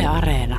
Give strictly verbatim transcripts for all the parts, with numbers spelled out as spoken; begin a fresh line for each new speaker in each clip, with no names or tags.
Areena.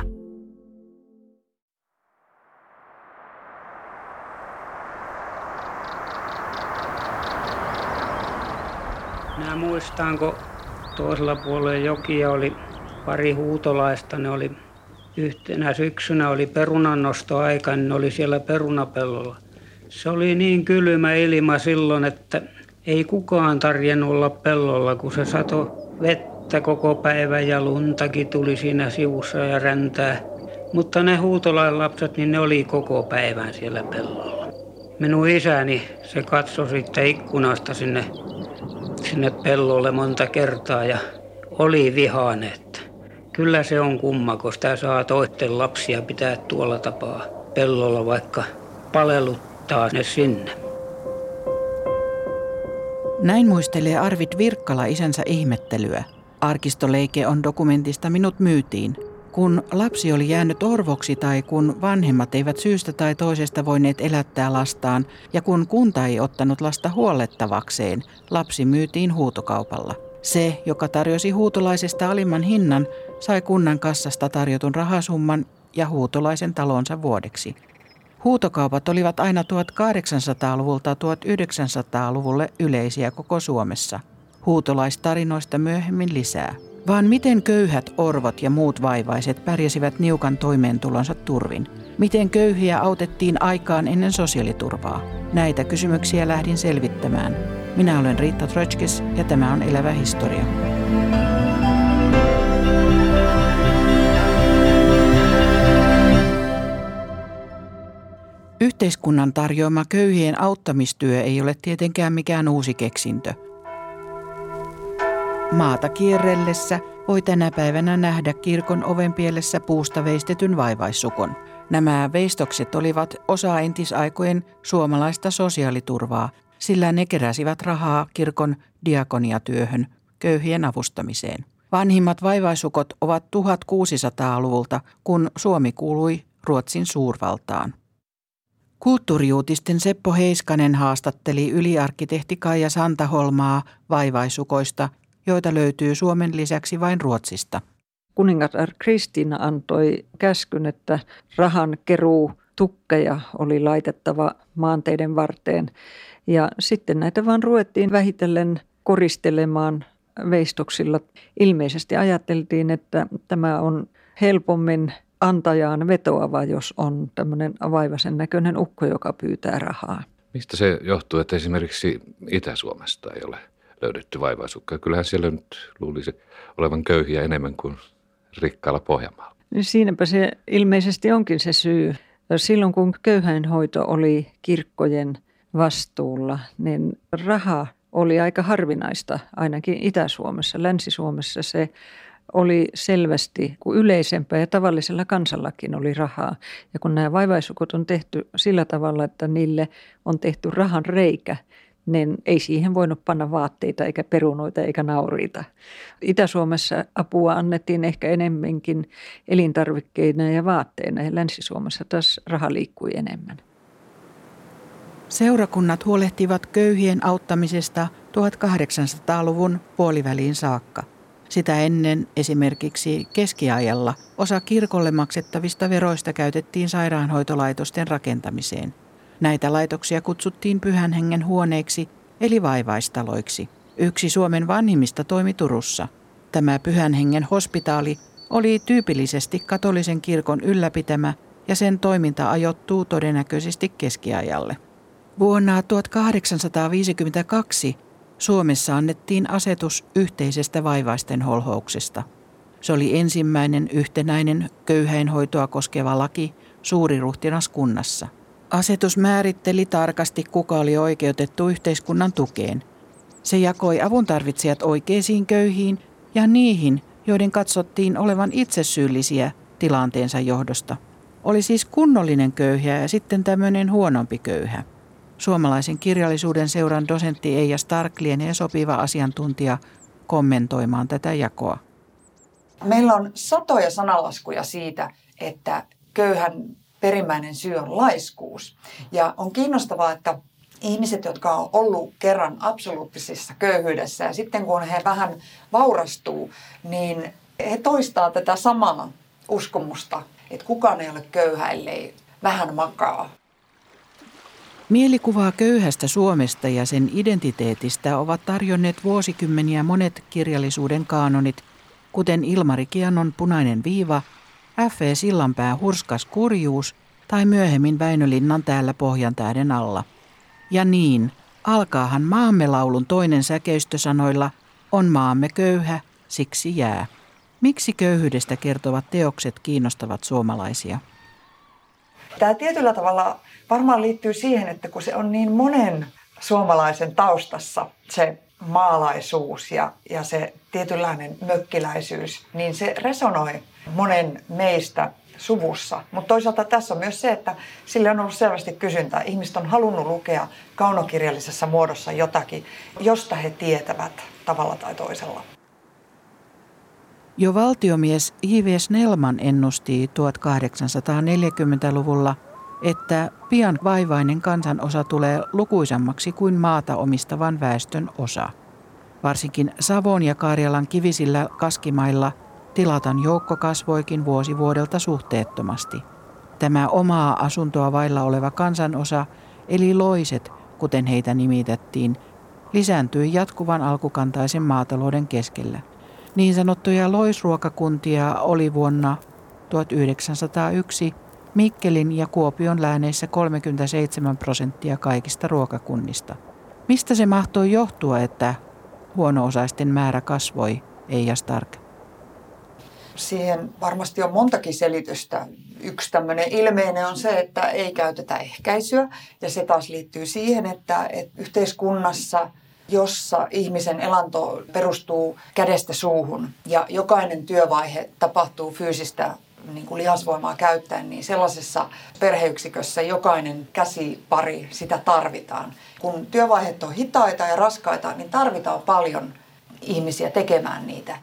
Minä muistan, kun toisella puolella jokia oli pari huutolaista. Ne oli yhtenä syksynä oli perunannostoaika, niin ne oli siellä perunapellolla. Se oli niin kylmä ilma silloin, että ei kukaan tarjennut olla pellolla, kun se satoi vettä koko päivän ja luntakin tuli siinä sivussa ja räntää. Mutta ne huutolain lapset, niin ne oli koko päivän siellä pellolla. Minun isäni, se katsoi sitten ikkunasta sinne, sinne pellolle monta kertaa ja oli vihainen, että kyllä se on kumma, kun sitä saa toisten lapsia pitää tuolla tapaa pellolla, vaikka paleluttaa ne sinne.
Näin muistelee Arvid Virkkala isänsä ihmettelyä. Arkistoleike on dokumentista Minut myytiin. Kun lapsi oli jäänyt orvoksi tai kun vanhemmat eivät syystä tai toisesta voineet elättää lastaan ja kun kunta ei ottanut lasta huollettavakseen, lapsi myytiin huutokaupalla. Se, joka tarjosi huutolaisesta alimman hinnan, sai kunnan kassasta tarjotun rahasumman ja huutolaisen talonsa vuodeksi. Huutokaupat olivat aina tuhatkahdeksansataaluvulta tuhatyhdeksänsataaluvulle yleisiä koko Suomessa. Huutolaistarinoista myöhemmin lisää. Vaan miten köyhät orvot ja muut vaivaiset pärjäsivät niukan toimeentulonsa turvin? Miten köyhiä autettiin aikaan ennen sosiaaliturvaa? Näitä kysymyksiä lähdin selvittämään. Minä olen Riitta Trötskes ja tämä on Elävä historia. Yhteiskunnan tarjoama köyhien auttamistyö ei ole tietenkään mikään uusi keksintö. Maata kierrellessä voi tänä päivänä nähdä kirkon ovenpielessä puusta veistetyn vaivaissukon. Nämä veistokset olivat osa entisaikojen suomalaista sosiaaliturvaa, sillä ne keräsivät rahaa kirkon diakoniatyöhön, köyhien avustamiseen. Vanhimmat vaivaisukot ovat tuhatkuusisataaluvulta, kun Suomi kuului Ruotsin suurvaltaan. Kulttuuriuutisten Seppo Heiskanen haastatteli yliarkkitehti Kaija Santaholmaa vaivaisukoista, joita löytyy Suomen lisäksi vain Ruotsista.
Kuningatar Kristiina antoi käskyn, että rahan keruu tukkeja oli laitettava maanteiden varteen. Ja sitten näitä vaan ruvettiin vähitellen koristelemaan veistoksilla. Ilmeisesti ajateltiin, että tämä on helpommin antajaan vetoava, jos on tämmöinen vaivaisen näköinen ukko, joka pyytää rahaa.
Mistä se johtuu, että esimerkiksi Itä-Suomesta ei ole löydetty vaivaisukkaa? Kyllähän siellä nyt luulisi olevan köyhiä enemmän kuin rikkaalla Pohjanmaalla.
Siinäpä se ilmeisesti onkin se syy. Silloin kun köyhäinhoito oli kirkkojen vastuulla, niin raha oli aika harvinaista, ainakin Itä-Suomessa. Länsi-Suomessa se oli selvästi yleisempää ja tavallisella kansallakin oli rahaa. Ja kun nämä vaivaisukot on tehty sillä tavalla, että niille on tehty rahan reikä, niin ei siihen voinut panna vaatteita eikä perunoita eikä nauriita. Itä-Suomessa apua annettiin ehkä enemmänkin elintarvikkeina ja vaatteina ja Länsi-Suomessa taas raha liikkui enemmän.
Seurakunnat huolehtivat köyhien auttamisesta tuhatkahdeksansataaluvun puoliväliin saakka. Sitä ennen esimerkiksi keskiajalla osa kirkolle maksettavista veroista käytettiin sairaanhoitolaitosten rakentamiseen. Näitä laitoksia kutsuttiin Pyhän Hengen huoneiksi eli vaivaistaloiksi. Yksi Suomen vanhimmista toimi Turussa. Tämä Pyhän Hengen hospitaali oli tyypillisesti katolisen kirkon ylläpitämä ja sen toiminta ajoittuu todennäköisesti keskiajalle. Vuonna tuhatkahdeksansataaviisikymmentäkaksi Suomessa annettiin asetus yhteisestä vaivaisten holhouksesta. Se oli ensimmäinen yhtenäinen köyhäinhoitoa koskeva laki suuriruhtinaskunnassa. Asetus määritteli tarkasti, kuka oli oikeutettu yhteiskunnan tukeen. Se jakoi avuntarvitsijat oikeisiin köyhiin ja niihin, joiden katsottiin olevan itse syyllisiä tilanteensa johdosta. Oli siis kunnollinen köyhä ja sitten tämmöinen huonompi köyhä. Suomalaisen kirjallisuuden seuran dosentti Eija Stark lienee sopiva asiantuntija kommentoimaan tätä jakoa.
Meillä on satoja sanalaskuja siitä, että köyhän perimmäinen syy on laiskuus. Ja on kiinnostavaa, että ihmiset, jotka on ollut kerran absoluuttisessa köyhyydessä ja sitten kun he vähän vaurastuu, niin he toistaa tätä samaa uskomusta, että kukaan ei ole köyhä, ellei vähän makaa.
Mielikuvaa köyhästä Suomesta ja sen identiteetistä ovat tarjonneet vuosikymmeniä monet kirjallisuuden kaanonit, kuten Ilmari Kianon Punainen viiva, F E Sillanpää Hurskas kurjuus tai myöhemmin Väinö Linnan Täällä Pohjantähden alla. Ja niin, alkaahan maamme laulun toinen säkeistö sanoilla, on maamme köyhä, siksi jää. Miksi köyhyydestä kertovat teokset kiinnostavat suomalaisia?
Tämä tietyllä tavalla varmaan liittyy siihen, että kun se on niin monen suomalaisen taustassa, se maalaisuus ja, ja se tietynlainen mökkiläisyys, niin se resonoi monen meistä suvussa. Mutta toisaalta tässä on myös se, että sille on ollut selvästi kysyntää. Ihmiset on halunnut lukea kaunokirjallisessa muodossa jotakin, josta he tietävät tavalla tai toisella.
Jo valtiomies J V Snellman ennusti tuhatkahdeksansataaneljäkymmentäluvulla, että pian vaivainen kansanosa tulee lukuisammaksi kuin maata omistavan väestön osa. Varsinkin Savon ja Karjalan kivisillä kaskimailla tilatan joukko kasvoikin vuosi vuodelta suhteettomasti. Tämä omaa asuntoa vailla oleva kansanosa, eli loiset, kuten heitä nimitettiin, lisääntyi jatkuvan alkukantaisen maatalouden keskellä. Niin sanottuja loisruokakuntia oli vuonna tuhatyhdeksänsataayksi Mikkelin ja Kuopion lääneissä kolmekymmentäseitsemän prosenttia kaikista ruokakunnista. Mistä se mahtoi johtua, että huono-osaisten määrä kasvoi, Eija Stark?
Siihen varmasti on montakin selitystä. Yksi tämmöinen ilmeinen on se, että ei käytetä ehkäisyä. Ja se taas liittyy siihen, että, että yhteiskunnassa, jossa ihmisen elanto perustuu kädestä suuhun ja jokainen työvaihe tapahtuu fyysistä niin kuin lihasvoimaa käyttäen, niin sellaisessa perheyksikössä jokainen käsipari, sitä tarvitaan. Kun työvaiheet on hitaita ja raskaita, niin tarvitaan paljon ihmisiä tekemään niitä.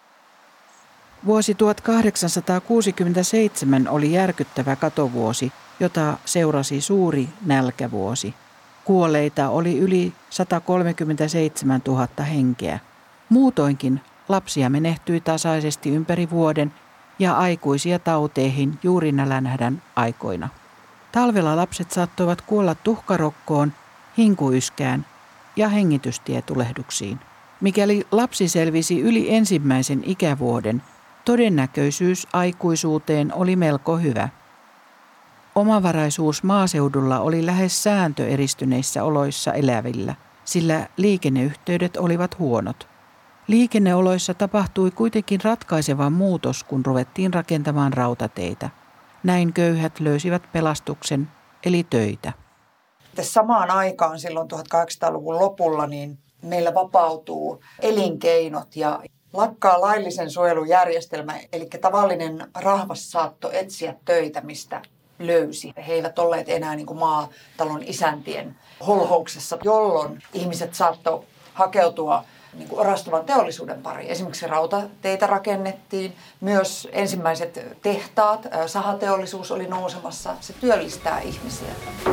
Vuosi tuhatkahdeksansataakuusikymmentäseitsemän oli järkyttävä katovuosi, jota seurasi suuri nälkävuosi. Kuolleita oli yli satakolmekymmentäseitsemäntuhatta henkeä. Muutoinkin lapsia menehtyi tasaisesti ympäri vuoden ja aikuisia tauteihin juuri nälänhädän aikoina. Talvella lapset saattoivat kuolla tuhkarokkoon, hinkuyskään ja hengitystietulehduksiin. Mikäli lapsi selvisi yli ensimmäisen ikävuoden, todennäköisyys aikuisuuteen oli melko hyvä. Omavaraisuus maaseudulla oli lähes sääntö eristyneissä oloissa elävillä, sillä liikenneyhteydet olivat huonot. Liikenneoloissa tapahtui kuitenkin ratkaiseva muutos, kun ruvettiin rakentamaan rautateitä. Näin köyhät löysivät pelastuksen, eli töitä.
Samaan aikaan silloin tuhatkahdeksansataaluvun lopulla niin meillä vapautuu elinkeinot ja lakkaa laillisen suojelun järjestelmä, eli tavallinen rahvas saattoi etsiä töitä, mistä löysi. He eivät olleet enää niin kuin maatalon isäntien holhouksessa, jolloin ihmiset saattoi hakeutua niin kuin orastavan teollisuuden pariin. Esimerkiksi rautateitä rakennettiin, myös ensimmäiset tehtaat, sahateollisuus oli nousemassa, se työllistää ihmisiä.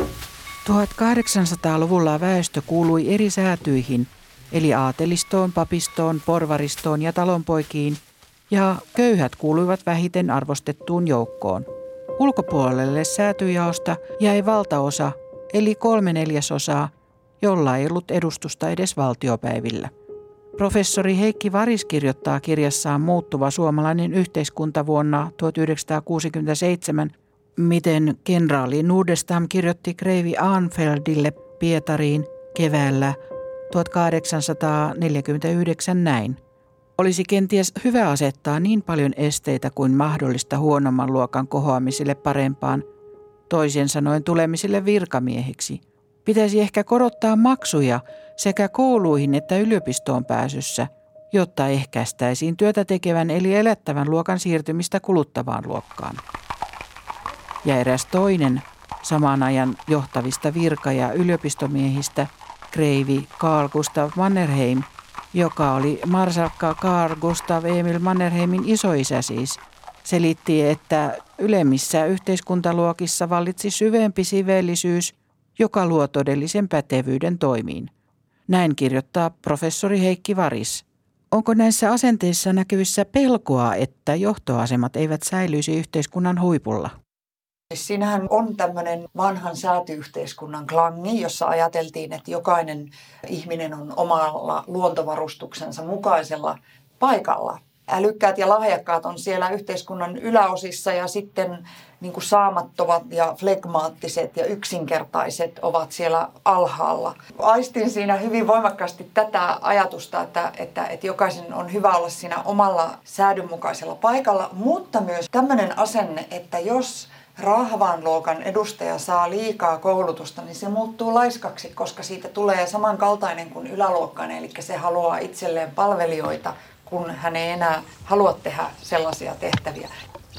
tuhatkahdeksansataaluvulla väestö kuului eri säätyihin, eli aatelistoon, papistoon, porvaristoon ja talonpoikiin, ja köyhät kuuluivat vähiten arvostettuun joukkoon. Ulkopuolelle säätyjaosta jäi valtaosa, eli kolme neljäsosaa, jolla ei ollut edustusta edes valtiopäivillä. Professori Heikki Varis kirjoittaa kirjassaan Muuttuva suomalainen yhteiskunta vuonna tuhatyhdeksänsataakuusikymmentäseitsemän, miten kenraali Nordestam kirjoitti kreivi Arnfeldille Pietariin keväällä tuhatkahdeksansataaneljäkymmentäyhdeksän näin. Olisi kenties hyvä asettaa niin paljon esteitä kuin mahdollista huonomman luokan kohoamiselle parempaan, toisin sanoen tulemiselle virkamiehiksi. Pitäisi ehkä korottaa maksuja sekä kouluihin että yliopistoon pääsyssä, jotta ehkäistäisiin työtä tekevän eli elättävän luokan siirtymistä kuluttavaan luokkaan. Ja eräs toinen saman ajan johtavista virka- ja yliopistomiehistä, kreivi Carl Gustav Mannerheim, joka oli marskalkka Carl Gustav Emil Mannerheimin isoisä siis, selitti, että ylemmissä yhteiskuntaluokissa vallitsi syvempi siveellisyys, joka luo todellisen pätevyyden toimiin. Näin kirjoittaa professori Heikki Varis. Onko näissä asenteissa näkyvissä pelkoa, että johtoasemat eivät säilyisi yhteiskunnan huipulla?
Siinähän on tämmöinen vanhan säätyyhteiskunnan klangi, jossa ajateltiin, että jokainen ihminen on omalla luontovarustuksensa mukaisella paikalla. Älykkäät ja lahjakkaat on siellä yhteiskunnan yläosissa ja sitten niin kuin saamattomat ja flegmaattiset ja yksinkertaiset ovat siellä alhaalla. Aistin siinä hyvin voimakkaasti tätä ajatusta, että, että, että jokaisen on hyvä olla siinä omalla säädönmukaisella paikalla, mutta myös tämmöinen asenne, että jos rahvaan luokan edustaja saa liikaa koulutusta, niin se muuttuu laiskaksi, koska siitä tulee samankaltainen kuin yläluokkainen, eli se haluaa itselleen palvelijoita, kun hän ei enää halua tehdä sellaisia tehtäviä.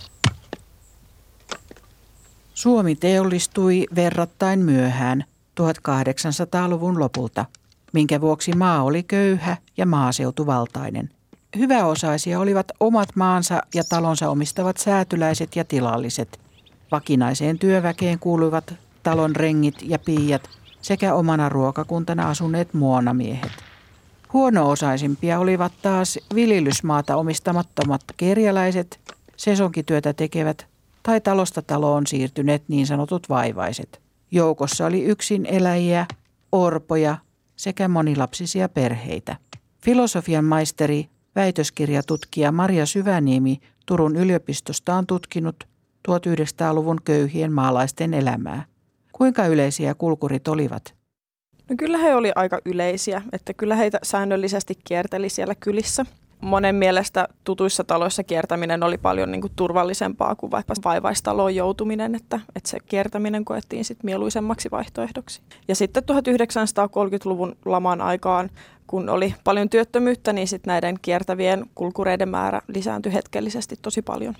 Suomi teollistui verrattain myöhään tuhatkahdeksansataaluvun lopulta, minkä vuoksi maa oli köyhä ja maaseutuvaltainen. Hyväosaisia olivat omat maansa ja talonsa omistavat säätyläiset ja tilalliset. Vakinaiseen työväkeen kuuluivat talon rengit ja piiat sekä omana ruokakuntana asuneet muonamiehet. Huono-osaisimpia olivat taas viljelysmaata omistamattomat kerjäläiset, sesonkityötä tekevät tai talosta taloon siirtyneet niin sanotut vaivaiset. Joukossa oli yksin eläjiä, orpoja sekä monilapsisia perheitä. Filosofian maisteri, väitöskirjatutkija Maria Syväniemi Turun yliopistosta on tutkinut tuhatyhdeksänsataaluvun köyhien maalaisten elämää. Kuinka yleisiä kulkurit olivat?
No kyllä he oli aika yleisiä, että kyllä heitä säännöllisesti kierteli siellä kylissä. Monen mielestä tutuissa taloissa kiertäminen oli paljon niin kuin turvallisempaa kuin vaikka vaivaistaloon joutuminen, että, että se kiertäminen koettiin sit mieluisemmaksi vaihtoehdoksi. Ja sitten tuhatyhdeksänsataakolmekymmentäluvun laman aikaan, kun oli paljon työttömyyttä, niin sit näiden kiertävien kulkureiden määrä lisääntyi hetkellisesti tosi paljon.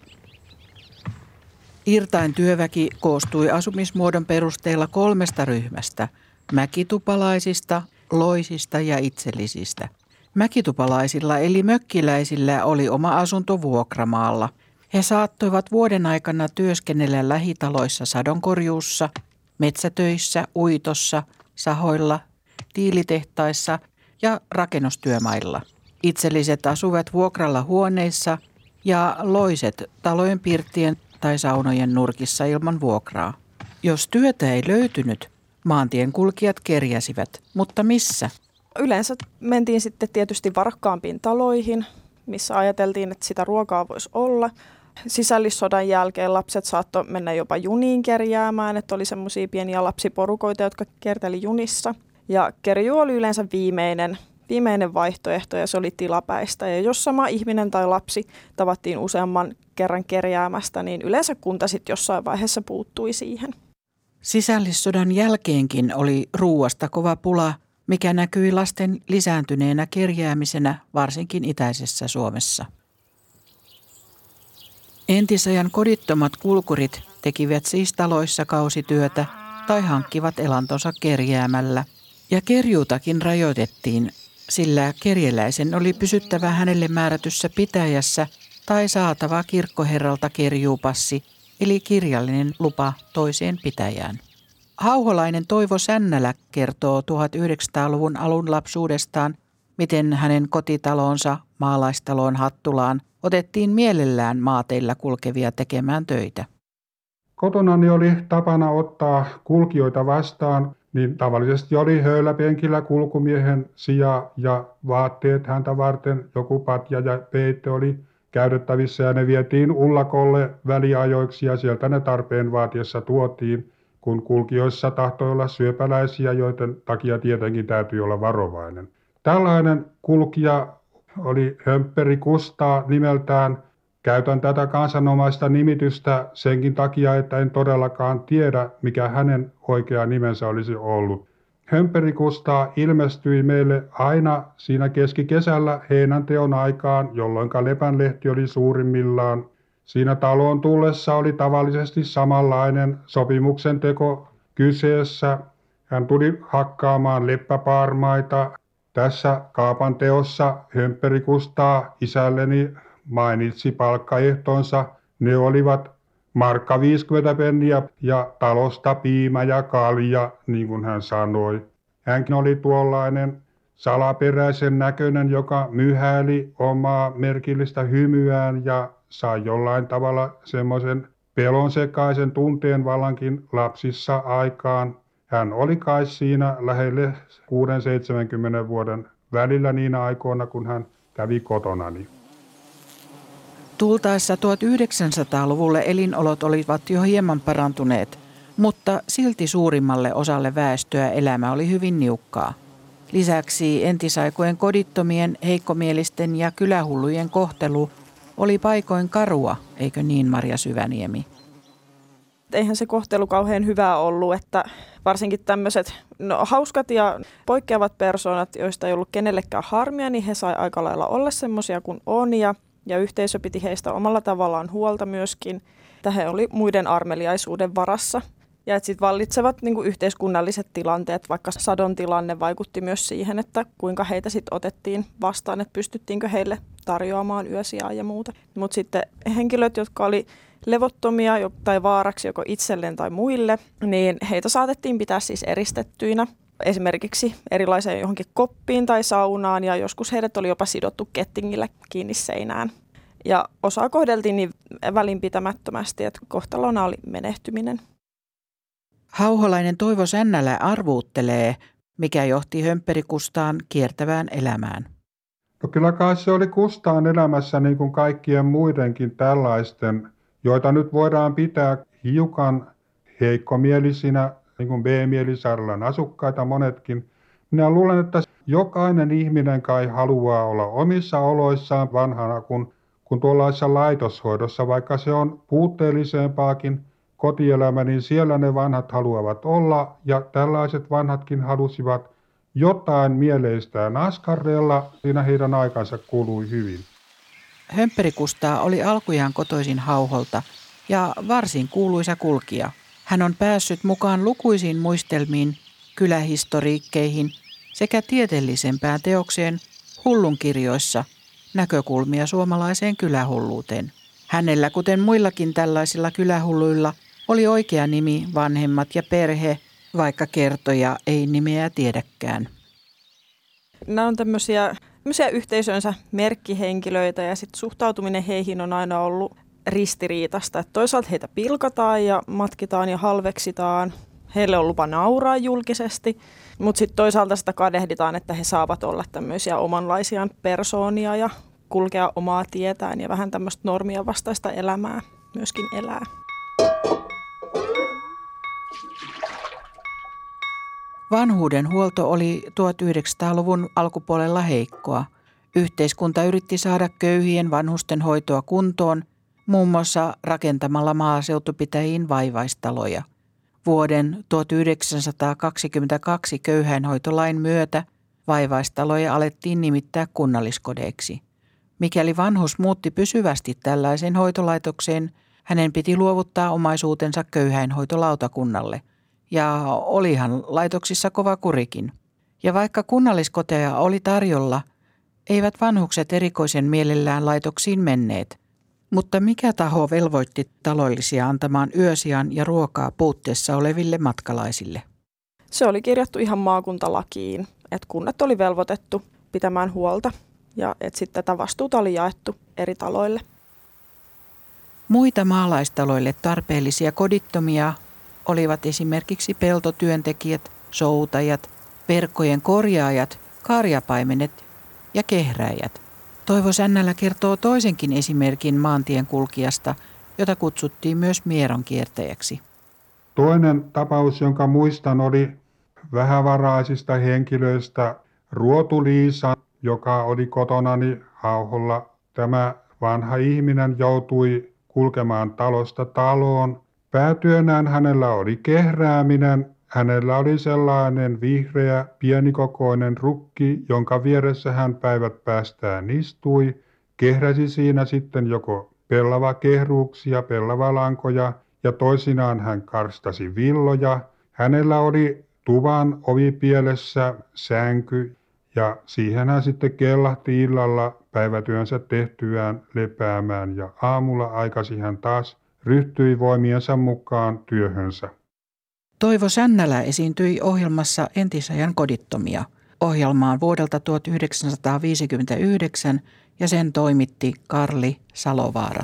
Irtain työväki koostui asumismuodon perusteella kolmesta ryhmästä: mäkitupalaisista, loisista ja itsellisistä. Mäkitupalaisilla eli mökkiläisillä oli oma asunto vuokramaalla. He saattoivat vuoden aikana työskennellä lähitaloissa sadonkorjuussa, metsätöissä, uitossa, sahoilla, tiilitehtaissa ja rakennustyömailla. Itselliset asuivat vuokralla huoneissa ja loiset talojen pirttien tai saunojen nurkissa ilman vuokraa. Jos työtä ei löytynyt, maantien kulkijat kerjäsivät, mutta missä?
Yleensä mentiin sitten tietysti varakkaampiin taloihin, missä ajateltiin, että sitä ruokaa voisi olla. Sisällissodan jälkeen lapset saattoi mennä jopa juniin kerjäämään, että oli semmoisia pieniä lapsiporukoita, jotka kierteli junissa. Ja kerjuu oli yleensä viimeinen, viimeinen vaihtoehto ja se oli tilapäistä. Ja jos sama ihminen tai lapsi tavattiin useamman kerran kerjäämästä, niin yleensä kunta sitten jossain vaiheessa puuttui siihen.
Sisällissodan jälkeenkin oli ruuasta kova pula, mikä näkyi lasten lisääntyneenä kerjäämisenä varsinkin itäisessä Suomessa. Entisajan kodittomat kulkurit tekivät siis taloissa kausityötä tai hankkivat elantonsa kerjäämällä. Ja kerjuutakin rajoitettiin, sillä kerjäläisen oli pysyttävä hänelle määrätyssä pitäjässä tai saatava kirkkoherralta kerjuupassi, eli kirjallinen lupa toiseen pitäjään. Hauholainen Toivo Sännälä kertoo tuhatyhdeksänsataaluvun alun lapsuudestaan, miten hänen kotitalonsa maalaistaloon Hattulaan otettiin mielellään maateillä kulkevia tekemään töitä.
Kotonani oli tapana ottaa kulkijoita vastaan, niin tavallisesti oli höyläpenkillä kulkumiehen sija ja vaatteet häntä varten, joku patja ja peite oli käytettävissä ja ne vietiin ullakolle väliajoiksi ja sieltä ne tarpeen vaatiessa tuotiin, kun kulkijoissa tahtoi olla syöpäläisiä, joiden takia tietenkin täytyy olla varovainen. Tällainen kulkija oli Hömpperi Kustaa nimeltään. Käytän tätä kansanomaista nimitystä senkin takia, että en todellakaan tiedä, mikä hänen oikea nimensä olisi ollut. Hömpperi Kustaa ilmestyi meille aina siinä keskikesällä heinänteon aikaan, jolloin lepänlehti oli suurimmillaan. Siinä taloon tullessa oli tavallisesti samanlainen sopimuksen teko kyseessä. Hän tuli hakkaamaan leppäpaarmaita. Tässä kaupan teossa Hömpperi Kustaa isälleni mainitsi palkkaehtonsa. Ne olivat markka viisikymmentä penniä ja talosta piimä ja kalja, niin kuin hän sanoi. Hänkin oli tuollainen salaperäisen näköinen, joka myhäili omaa merkillistä hymyään ja sai jollain tavalla semmoisen pelonsekaisen tunteen vallankin lapsissa aikaan. Hän oli kai siinä lähelle kuusikymmentä seitsemänkymmentä vuoden välillä niinä aikoina, kun hän kävi kotonani.
Tultaessa tuhatyhdeksänsataaluvulle elinolot olivat jo hieman parantuneet, mutta silti suurimmalle osalle väestöä elämä oli hyvin niukkaa. Lisäksi entisaikojen kodittomien, heikkomielisten ja kylähullujen kohtelu oli paikoin karua, eikö niin, Marja Syväniemi?
Eihän se kohtelu kauhean hyvää ollut, että varsinkin tämmöiset no, hauskat ja poikkeavat persoonat, joista ei ollut kenellekään harmia, niin he sai aika lailla olla semmoisia kuin on ja, ja yhteisö piti heistä omalla tavallaan huolta myöskin, että he oli muiden armeliaisuuden varassa. Ja että sitten vallitsevat niin kuin yhteiskunnalliset tilanteet, vaikka sadon tilanne vaikutti myös siihen, että kuinka heitä sitten otettiin vastaan, että pystyttiinkö heille tarjoamaan yösijaa ja muuta. Mutta sitten henkilöt, jotka oli levottomia tai vaaraksi joko itselleen tai muille, niin heitä saatettiin pitää siis eristettyinä esimerkiksi erilaiseen johonkin koppiin tai saunaan ja joskus heidät oli jopa sidottu kettingillä kiinni seinään. Ja osaa kohdeltiin niin välinpitämättömästi, että kohtalona oli menehtyminen.
Hauholainen Toivo Sännälä arvuuttelee, mikä johti Hömpperi Kustaan kiertävään elämään.
No kyllä kai se oli Kustaan elämässä niin kuin kaikkien muidenkin tällaisten, joita nyt voidaan pitää hiukan heikkomielisinä, niin kuin B-mielisairaalan asukkaita monetkin. Minä luulen, että jokainen ihminen kai haluaa olla omissa oloissaan vanhana kuin, kuin tuollaisessa laitoshoidossa, vaikka se on puutteellisempaakin kotielämä, niin siellä ne vanhat haluavat olla ja tällaiset vanhatkin halusivat jotain mieleistään askarrella, siinä heidän aikansa kului hyvin.
Hömpperi Kustaa oli alkujaan kotoisin Hauholta ja varsin kuuluisa kulkija. Hän on päässyt mukaan lukuisiin muistelmiin, kylähistoriikkeihin sekä tieteellisempään teokseen Hullunkirjoissa, näkökulmia suomalaiseen kylähulluuteen. Hänellä, kuten muillakin tällaisilla kylähulluilla, oli oikea nimi, vanhemmat ja perhe, vaikka kertoja ei nimeä tiedäkään.
Nämä on tämmöisiä, tämmöisiä yhteisönsä merkkihenkilöitä ja sit suhtautuminen heihin on aina ollut ristiriitasta. Että toisaalta heitä pilkataan ja matkitaan ja halveksitaan. Heille on lupa nauraa julkisesti, mutta sitten toisaalta sitä kadehditaan, että he saavat olla tämmöisiä omanlaisiaan persoonia ja kulkea omaa tietään ja vähän tämmöistä normia vastaista elämää myöskin elää.
Vanhuuden huolto oli tuhatyhdeksänsataaluvun alkupuolella heikkoa. Yhteiskunta yritti saada köyhien vanhusten hoitoa kuntoon, muun muassa rakentamalla maaseutupitäjiin vaivaistaloja. Vuoden tuhatyhdeksänsataakaksikymmentäkaksi köyhäinhoitolain myötä vaivaistaloja alettiin nimittää kunnalliskodeiksi. Mikäli vanhus muutti pysyvästi tällaisen hoitolaitokseen, hänen piti luovuttaa omaisuutensa köyhäinhoitolautakunnalle. Ja olihan laitoksissa kova kurikin. Ja vaikka kunnalliskoteja oli tarjolla, eivät vanhukset erikoisen mielellään laitoksiin menneet. Mutta mikä taho velvoitti talollisia antamaan yösijan ja ruokaa puutteessa oleville matkalaisille?
Se oli kirjattu ihan maakuntalakiin, että kunnat oli velvoitettu pitämään huolta ja että sitten tätä vastuuta oli jaettu eri taloille.
Muita maalaistaloille tarpeellisia kodittomia olivat esimerkiksi peltotyöntekijät, soutajat, verkkojen korjaajat, karjapaimenet ja kehräjät. Toivo Sännälä kertoo toisenkin esimerkin maantien kulkijasta, jota kutsuttiin myös mieronkiertäjäksi.
Toinen tapaus, jonka muistan, oli vähävaraisista henkilöistä Ruotu-Liisa, joka oli kotonani Hauholla. Tämä vanha ihminen joutui kulkemaan talosta taloon. Päätyönään hänellä oli kehrääminen. Hänellä oli sellainen vihreä, pienikokoinen rukki, jonka vieressä hän päivät päästään istui. Kehräsi siinä sitten joko pellavakehruuksia, pellavalankoja ja toisinaan hän karstasi villoja. Hänellä oli tuvan ovipielessä sänky ja siihen hän sitten kellahti illalla päivätyönsä tehtyään lepäämään ja aamulla aikaisin hän taas ryhtyi voimiensa mukaan työhönsä.
Toivo Sännälä esiintyi ohjelmassa Entisajan kodittomia. ohjelmaan vuodelta tuhatyhdeksänsataaviisikymmentäyhdeksän ja sen toimitti Karli Salovaara.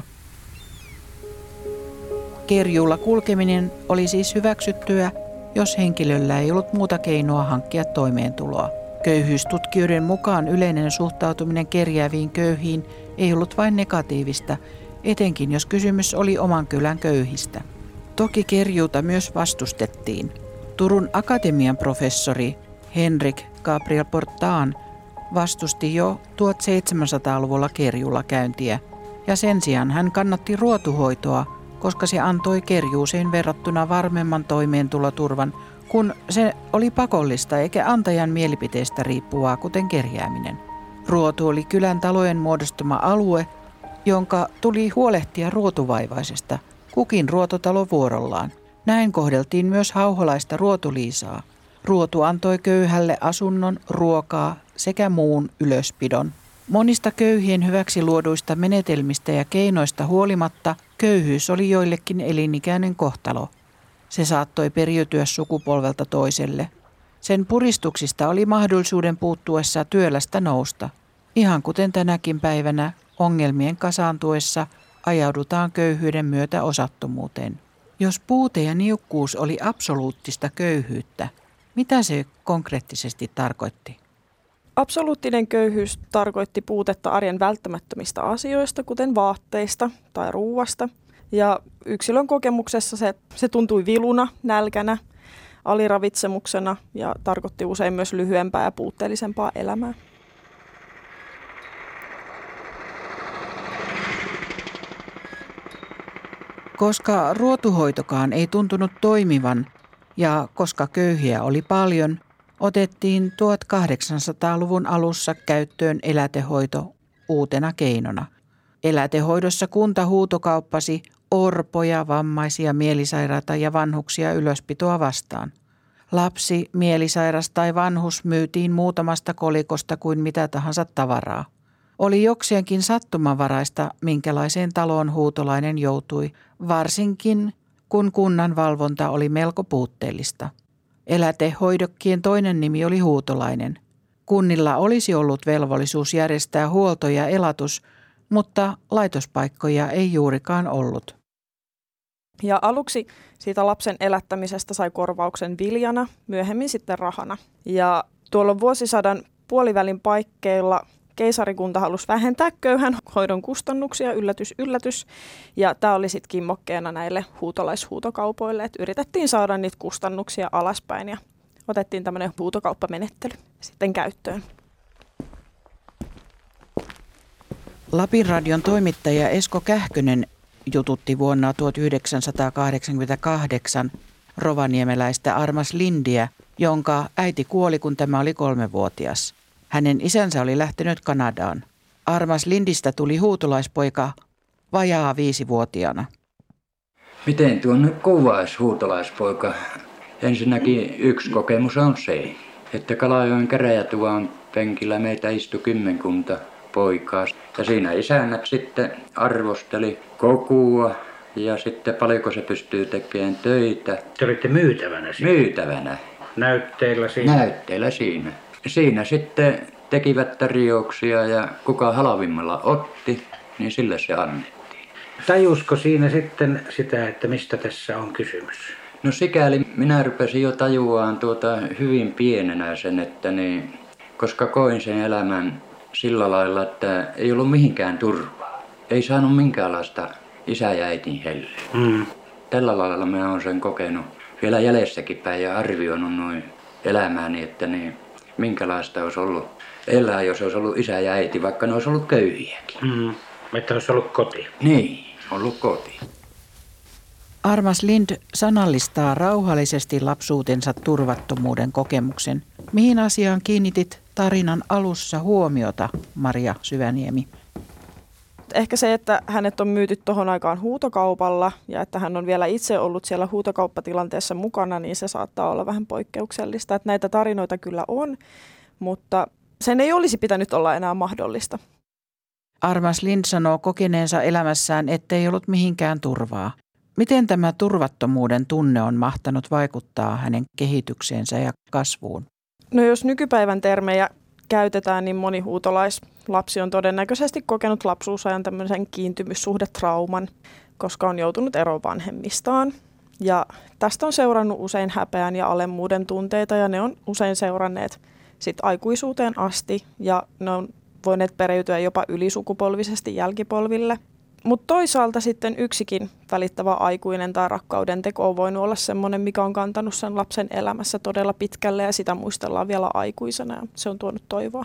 Kerjuulla kulkeminen oli siis hyväksyttyä, jos henkilöllä ei ollut muuta keinoa hankkia toimeentuloa. Köyhyystutkijoiden mukaan yleinen suhtautuminen kerjääviin köyhiin ei ollut vain negatiivista, etenkin jos kysymys oli oman kylän köyhistä. Toki kerjuuta myös vastustettiin. Turun Akatemian professori Henrik Gabriel Portaan vastusti jo tuhatseitsemänsataaluvulla kerjuulla käyntiä, ja sen sijaan hän kannatti ruotuhoitoa, koska se antoi kerjuuseen verrattuna varmemman toimeentuloturvan, kun se oli pakollista eikä antajan mielipiteestä riippuvaa, kuten kerjääminen. Ruotu oli kylän talojen muodostama alue, jonka tuli huolehtia ruotuvaivaisesta, kukin ruototalo vuorollaan. Näin kohdeltiin myös hauholaista ruotuliisaa. Ruotu antoi köyhälle asunnon, ruokaa sekä muun ylöspidon. Monista köyhien hyväksi luoduista menetelmistä ja keinoista huolimatta köyhyys oli joillekin elinikäinen kohtalo. Se saattoi periytyä sukupolvelta toiselle. Sen puristuksista oli mahdollisuuden puuttuessa työlästä nousta. Ihan kuten tänäkin päivänä ongelmien kasaantuessa ajaudutaan köyhyyden myötä osattomuuteen. Jos puute ja niukkuus oli absoluuttista köyhyyttä, mitä se konkreettisesti tarkoitti?
Absoluuttinen köyhyys tarkoitti puutetta arjen välttämättömistä asioista, kuten vaatteista tai ruuasta. Ja yksilön kokemuksessa se, se tuntui viluna, nälkänä, aliravitsemuksena ja tarkoitti usein myös lyhyempää ja puutteellisempaa elämää.
Koska ruotuhoitokaan ei tuntunut toimivan ja koska köyhiä oli paljon, otettiin tuhatkahdeksansataaluvun alussa käyttöön elätehoito uutena keinona. Elätehoidossa kunta huutokauppasi orpoja, vammaisia, mielisairaita ja vanhuksia ylöspitoa vastaan. Lapsi, mielisairas tai vanhus myytiin muutamasta kolikosta kuin mitä tahansa tavaraa. Oli jokseenkin sattumanvaraista, minkälaiseen taloon huutolainen joutui, varsinkin kun kunnan valvonta oli melko puutteellista. Elätehoidokkien toinen nimi oli huutolainen. Kunnilla olisi ollut velvollisuus järjestää huolto ja elatus, mutta laitospaikkoja ei juurikaan ollut.
Ja aluksi siitä lapsen elättämisestä sai korvauksen viljana, myöhemmin sitten rahana. Ja tuolla vuosisadan puolivälin paikkeilla keisarikunta halusi vähentää köyhän hoidon kustannuksia, yllätys, yllätys. Ja tämä oli sitten kimmokkeena näille huutolaishuutokaupoille, että yritettiin saada niitä kustannuksia alaspäin ja otettiin tämmöinen huutokauppamenettely sitten käyttöön.
Lapin radion toimittaja Esko Kähkönen jututti vuonna tuhatyhdeksänsataakahdeksankymmentäkahdeksan rovaniemeläistä Armas Lindiä, jonka äiti kuoli, kun tämä oli kolmevuotias. Hänen isänsä oli lähtenyt Kanadaan. Armas Lindistä tuli huutolaispoika vajaa viisivuotiaana.
Miten tuon kuvaisi huutolaispoika? Ensinnäkin yksi kokemus on se, että Kalajoen käräjätuvan penkillä meitä istui kymmenkunta poikaa. Ja siinä isännät sitten arvosteli kokua ja sitten paljonko se pystyy tekemään töitä.
Te olitte myytävänä siinä?
Myytävänä.
Näytteillä siinä?
Näytteillä siinä. Siinä sitten tekivät tarjouksia ja kuka halvimmalla otti, niin sille se annettiin.
Tajusko siinä sitten sitä, että mistä tässä on kysymys?
No sikäli minä rupesin jo tajuaan tuota hyvin pienenä sen, että niin, koska koin sen elämän sillä lailla, että ei ollut mihinkään turvaa. Ei saanut minkäänlaista isä ja äitin hellyä. Mm. Tällä lailla minä olen sen kokenut vielä jäljessäkin päin ja arvioinut noin elämääni, että niin, minkälaista olisi ollut elää, jos olisi ollut isä ja äiti, vaikka ne olisi ollut köyhiäkin.
Mm. Että olisi ollut koti.
Niin, ollut koti.
Armas Lind sanallistaa rauhallisesti lapsuutensa turvattomuuden kokemuksen. Mihin asiaan kiinnitit tarinan alussa huomiota, Maria Syväniemi?
Ehkä se, että hänet on myyty tuohon aikaan huutokaupalla ja että hän on vielä itse ollut siellä huutokauppatilanteessa mukana, niin se saattaa olla vähän poikkeuksellista. Että näitä tarinoita kyllä on, mutta sen ei olisi pitänyt olla enää mahdollista.
Armas Lind sanoo kokeneensa elämässään, ettei ollut mihinkään turvaa. Miten tämä turvattomuuden tunne on mahtanut vaikuttaa hänen kehitykseensä ja kasvuun?
No jos nykypäivän termejä käytetään, niin moni huutolaislapsi on todennäköisesti kokenut lapsuusajan tämmöisen kiintymyssuhdetrauman, koska on joutunut eroon vanhemmistaan. Ja tästä on seurannut usein häpeän ja alemmuuden tunteita ja ne on usein seuranneet sit aikuisuuteen asti ja ne on voineet periytyä jopa ylisukupolvisesti jälkipolville. Mutta toisaalta sitten yksikin välittävä aikuinen tai rakkauden teko on voinut olla semmoinen, mikä on kantanut sen lapsen elämässä todella pitkälle ja sitä muistellaan vielä aikuisena ja se on tuonut toivoa.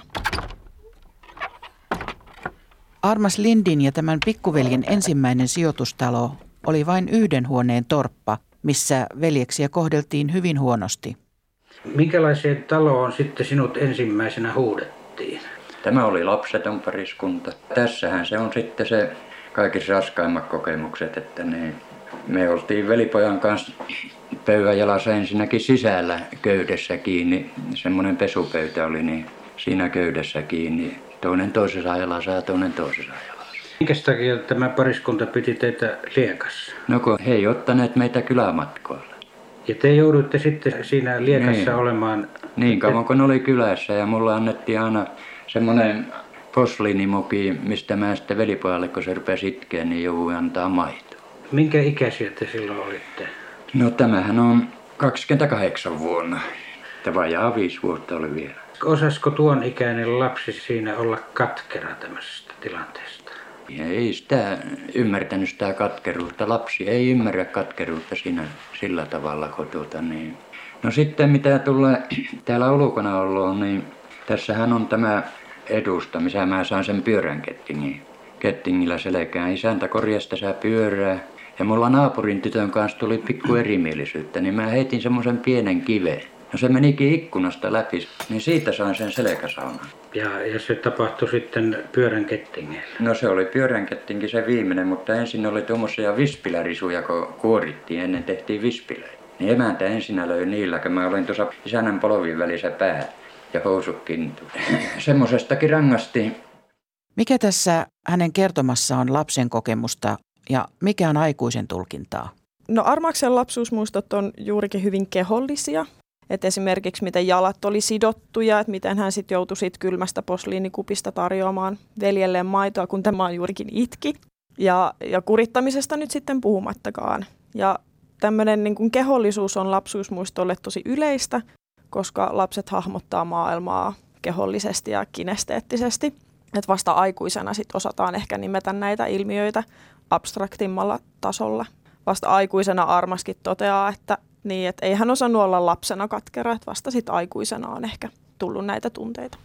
Armas Lindin ja tämän pikkuveljen ensimmäinen sijoitustalo oli vain yhden huoneen torppa, missä veljeksiä kohdeltiin hyvin huonosti.
Minkälaiseen taloon sitten sinut ensimmäisenä huudettiin?
Tämä oli lapseton pariskunta. Tässähän se on sitten se kaikissa raskaimmat kokemukset, että ne, me oltiin velipojan kanssa pöydän jalassa ensinnäkin sisällä köydessä kiinni. Semmoinen pesupöytä oli, niin siinä köydessä kiinni. Toinen toisessa jalassa ja toinen toisessa jalassa.
Minkä takia tämä pariskunta piti teitä liekassa?
No kun he ei ottaneet meitä kylämatkoille.
Ja te jouduitte sitten siinä liekassa
niin.
olemaan?
Niin kauan kun oli kylässä ja mulla annettiin aina semmoinen posliinimuki, mistä mä sitten velipojalle, kun se rupesi itkeä, niin jouduin antaa maitoa.
Minkä ikäisiä te silloin olitte?
No tämähän on kaksikymmentäkahdeksan vuonna. Että vajaa viisi vuotta oli vielä.
Osasko tuon ikäinen lapsi siinä olla katkera tämmöisestä tilanteesta?
Ei sitä ymmärtänyt sitä katkeruutta. Lapsi ei ymmärrä katkeruutta siinä sillä tavalla, kun tuota niin. No sitten mitä tulee täällä ulkona ollut, niin tässähän on tämä edusta, missä mä saan sen pyörän kettingin. Kettingillä selkään. Isäntä korjasi tässä pyörää. Ja mulla naapurin tytön kanssa tuli pikku erimielisyyttä, niin mä heitin semmoisen pienen kiveen. No se menikin ikkunasta läpi, niin siitä sain sen selkäsaunan.
Ja, ja se tapahtui sitten pyörän kettingillä?
No se oli pyörän kettinkin se viimeinen, mutta ensin oli tuommoisia vispilärisuja, kun kuorittiin, ennen tehtiin vispilöitä. Niin emäntä ensin löi niillä, kun mä olin tuossa isännän polvin välissä pää ja housut kintuun. Semmosestakin rangastiin.
Mikä tässä hänen kertomassa on lapsen kokemusta ja mikä on aikuisen tulkintaa?
No Armaksen lapsuusmuistot on juurikin hyvin kehollisia. Et esimerkiksi miten jalat oli sidottuja, että miten hän sitten joutui sit kylmästä posliinikupista tarjoamaan veljelleen maitoa, kun tämä juurikin itki. Ja, ja kurittamisesta nyt sitten puhumattakaan. Ja tämmöinen niin kuin kehollisuus on lapsuusmuistolle tosi yleistä, koska lapset hahmottaa maailmaa kehollisesti ja kinesteettisesti. Et vasta aikuisena sit osataan ehkä nimetä näitä ilmiöitä abstraktimmalla tasolla. Vasta aikuisena Armaskin toteaa, että niin, et ei hän osannut olla lapsena katkera, että vasta sit aikuisena on ehkä tullut näitä tunteita.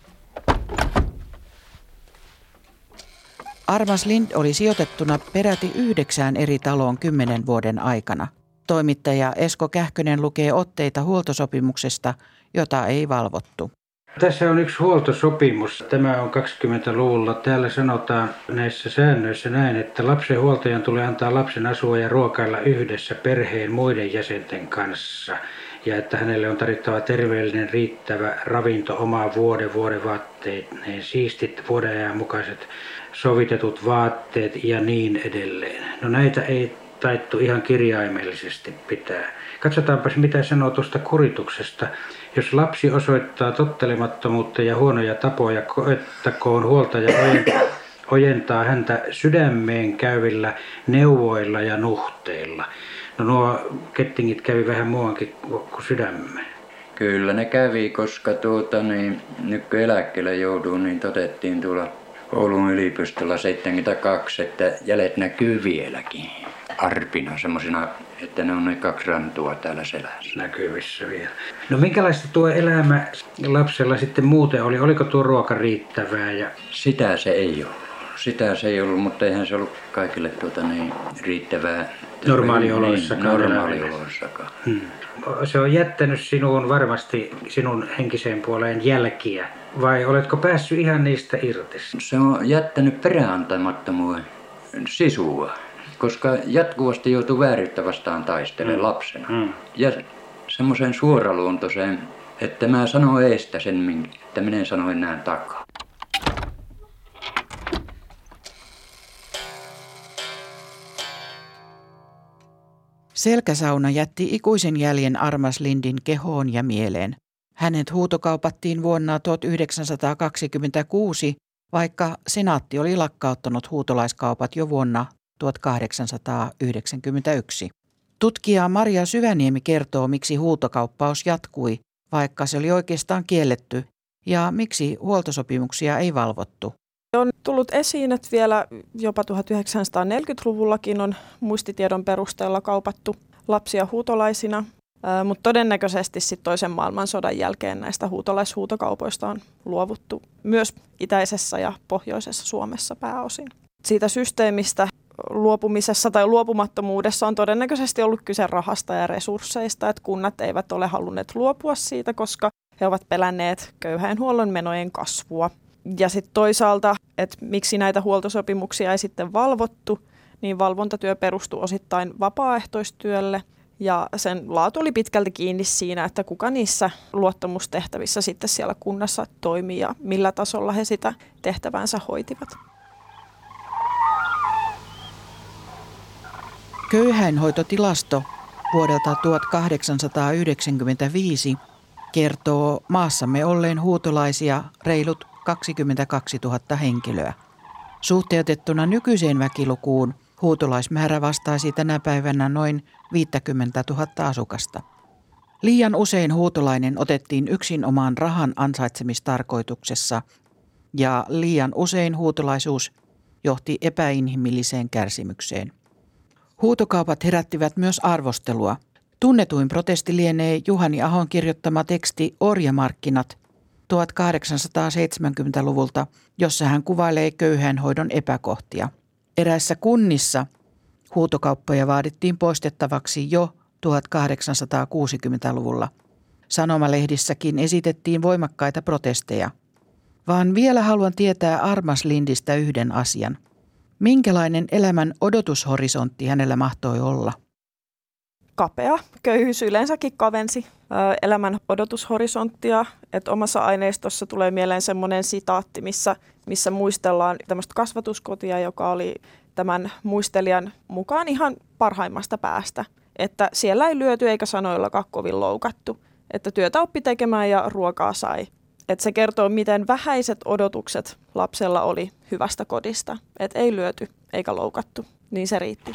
Armas Lind oli sijoitettuna peräti yhdeksään eri taloon kymmenen vuoden aikana. Toimittaja Esko Kähkönen lukee otteita huoltosopimuksesta, jota ei valvottu.
Tässä on yksi huoltosopimus. Tämä on kaksikymmentäluvulla. Täällä sanotaan näissä säännöissä näin, että lapsen huoltajan tulee antaa lapsen asua ja ruokailla yhdessä perheen muiden jäsenten kanssa. Ja että hänelle on tarjottava terveellinen, riittävä ravinto, oma vuode, vuodevaatteet, ne siistit, vuodenajan mukaiset sovitetut vaatteet ja niin edelleen. No näitä ei taittu ihan kirjaimellisesti pitää. Katsotaanpas mitä sanoo tuosta kurituksesta. Jos lapsi osoittaa tottelemattomuutta ja huonoja tapoja, koettakoon huoltaja ojentaa häntä sydämeen käyvillä neuvoilla ja nuhteilla. No nuo kettingit kävi vähän muuankin kuin sydämeen.
Kyllä ne kävi, koska tuota, niin, nyt kun eläkkeelle jouduin, niin todettiin tuolla Oulun yliopistolla seitsemänkymmentäkaksi, että jäljet näkyy vieläkin. Arpina semmoisina, että ne on ne kaksi rantua täällä selässä.
Näkyvissä vielä. No minkälaista tuo elämä lapsella sitten muuten oli? Oliko tuo ruoka riittävää? Ja...
Sitä se ei ollut. Sitä se ei ollut, mutta eihän se ollut kaikille tuota niin riittävää.
Normaalioloissakaan.
Niin, normaalioloissakaan.
Hmm. Se on jättänyt sinuun varmasti sinun henkiseen puoleen jälkiä. Vai oletko päässyt ihan niistä irti?
Se on jättänyt perääntamattomuuden sisua. Koska jatkuvasti joutuu vääryyttä vastaan taistelemaan mm. lapsena. Mm. Ja semmoisen suoraluontoiseen, että mä sanon eestä sen, että minä en sano enää takaa.
Selkäsauna jätti ikuisen jäljen Armas Lindin kehoon ja mieleen. Hänet huutokaupattiin vuonna tuhatyhdeksänsataakaksikymmentäkuusi, vaikka senaatti oli lakkauttanut huutolaiskaupat jo vuonna tuhatkahdeksansataayhdeksänkymmentäyksi. Tutkija Maria Syväniemi kertoo, miksi huutokauppaus jatkui, vaikka se oli oikeastaan kielletty, ja miksi huoltosopimuksia ei valvottu.
On tullut esiin, että vielä jopa tuhatyhdeksänsataaneljäkymmentäluvullakin on muistitiedon perusteella kaupattu lapsia huutolaisina, mutta todennäköisesti sitten toisen maailmansodan jälkeen näistä huutolaishuutokaupoista on luovuttu myös itäisessä ja pohjoisessa Suomessa pääosin. Siitä systeemistä luopumisessa tai luopumattomuudessa on todennäköisesti ollut kyse rahasta ja resursseista, että kunnat eivät ole halunneet luopua siitä, koska he ovat pelänneet köyhäinhuollon menojen kasvua. Ja sitten toisaalta, että miksi näitä huoltosopimuksia ei sitten valvottu, niin valvontatyö perustui osittain vapaaehtoistyölle ja sen laatu oli pitkälti kiinni siinä, että kuka niissä luottamustehtävissä sitten siellä kunnassa toimii ja millä tasolla he sitä tehtävänsä hoitivat.
Köyhäinhoitotilasto vuodelta tuhatkahdeksansataayhdeksänkymmentäviisi kertoo maassamme olleen huutolaisia reilut kaksikymmentäkaksituhatta henkilöä. Suhteutettuna nykyiseen väkilukuun huutolaismäärä vastaisi tänä päivänä noin viisikymmentätuhatta asukasta. Liian usein huutolainen otettiin yksin omaan rahan ansaitsemistarkoituksessa ja liian usein huutolaisuus johti epäinhimilliseen kärsimykseen. Huutokaupat herättivät myös arvostelua. Tunnetuin protesti lienee Juhani Ahon kirjoittama teksti Orjamarkkinat tuhatkahdeksansataaseitsemänkymmentäluvulta, jossa hän kuvailee köyhäinhoidon epäkohtia. Eräissä kunnissa huutokauppoja vaadittiin poistettavaksi jo tuhatkahdeksansataakuusikymmentäluvulla. Sanomalehdissäkin esitettiin voimakkaita protesteja. Vaan vielä haluan tietää Armas Lindistä yhden asian. Minkälainen elämän odotushorisontti hänellä mahtoi olla?
Kapea. Köyhyys yleensäkin kavensi elämän odotushorisonttia. Että omassa aineistossa tulee mieleen semmoinen sitaatti, missä, missä muistellaan tämmöistä kasvatuskotia, joka oli tämän muistelijan mukaan ihan parhaimmasta päästä. Että siellä ei lyöty eikä sanoillakaan kovin loukattu. Että työtä oppi tekemään ja ruokaa sai. Että se kertoo, miten vähäiset odotukset lapsella oli hyvästä kodista. Että ei lyöty eikä loukattu. Niin se riitti.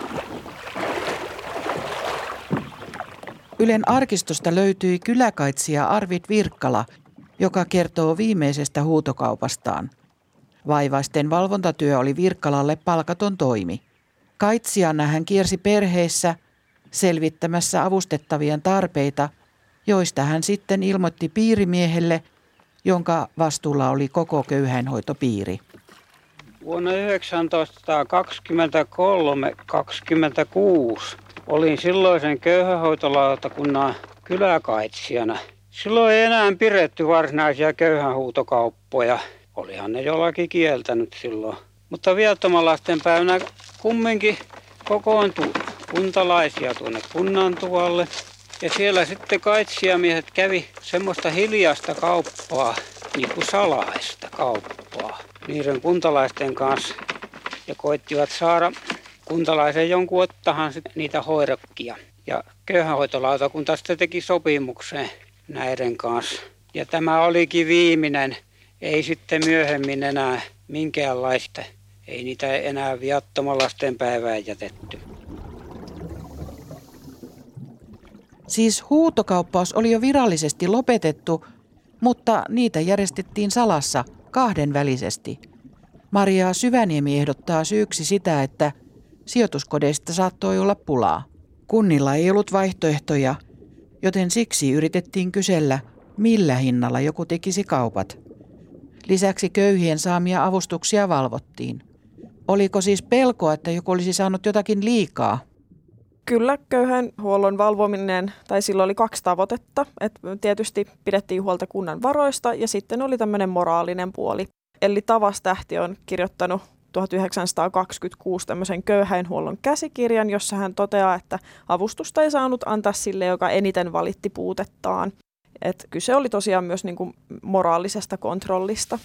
Ylen arkistosta löytyi kyläkaitsija Arvid Virkkala, joka kertoo viimeisestä huutokaupastaan. Vaivaisten valvontatyö oli Virkkalalle palkaton toimi. Kaitsijana hän kiersi perheissä selvittämässä avustettavien tarpeita, joista hän sitten ilmoitti piirimiehelle, jonka vastuulla oli koko köyhäinhoitopiiri.
Vuonna yhdeksäntoistasataakaksikymmentäkolme kaksikymmentäkuusi olin silloisen köyhänhoitolautakunnan kyläkaitsijana. Silloin ei enää pidetty varsinaisia köyhänhuutokauppoja. Olihan ne jollakin kieltänyt silloin. Mutta viattomalasten päivänä kumminkin kokoontui kuntalaisia tuonne kunnantuvalle. Ja siellä sitten kaitsijamiehet kävi semmoista hiljaista kauppaa, niin kuin salaista kauppaa, niiden kuntalaisten kanssa. Ja koittivat saada kuntalaisen jonkun ottahan niitä hoirokkia. Ja köyhänhoitolautakunta sitten teki sopimuksen näiden kanssa. Ja tämä olikin viimeinen, ei sitten myöhemmin enää minkäänlaista. Ei niitä enää viattomalasten päivään jätetty.
Siis huutokauppaus oli jo virallisesti lopetettu, mutta niitä järjestettiin salassa kahdenvälisesti. Maria Syväniemi ehdottaa syyksi sitä, että sijoituskodeista saattoi olla pulaa. Kunnilla ei ollut vaihtoehtoja, joten siksi yritettiin kysellä, millä hinnalla joku tekisi kaupat. Lisäksi köyhien saamia avustuksia valvottiin. Oliko siis pelkoa, että joku olisi saanut jotakin liikaa?
Kyllä, köyhäinhuollon valvominen, tai sillä oli kaksi tavoitetta. Et tietysti pidettiin huolta kunnan varoista ja sitten oli tämmöinen moraalinen puoli. Eli Tavas-tähti on kirjoittanut tuhatyhdeksänsataakaksikymmentäkuusi tämmöisen köyhäinhuollon käsikirjan, jossa hän toteaa, että avustusta ei saanut antaa sille, joka eniten valitti puutettaan. Et kyse oli tosiaan myös niin kuin moraalisesta kontrollista.